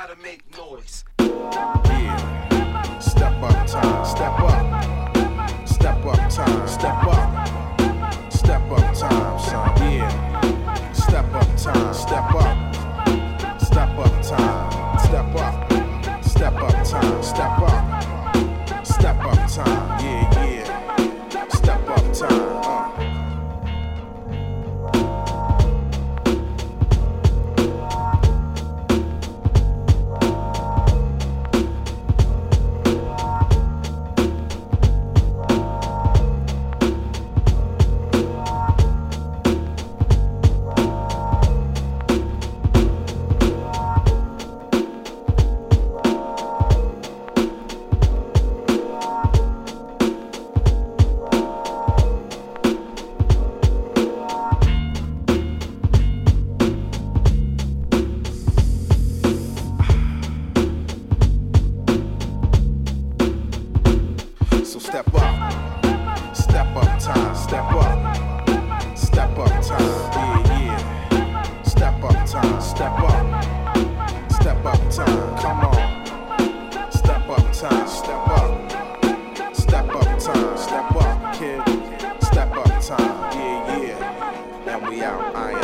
to make noise. Yeah, step up time, step up. Step up time, step up. Step up time, son, yeah. Step up time, step up. Step up time, step up. Step up time, step up. Step up time, yeah, yeah. Step up time, so step up. Step up time, step up. Step up time, yeah, yeah. Step up time, step up. Step up time, come on. Step up time, step up. Step up time, step up, kid. Step up time, yeah, yeah. And we out, I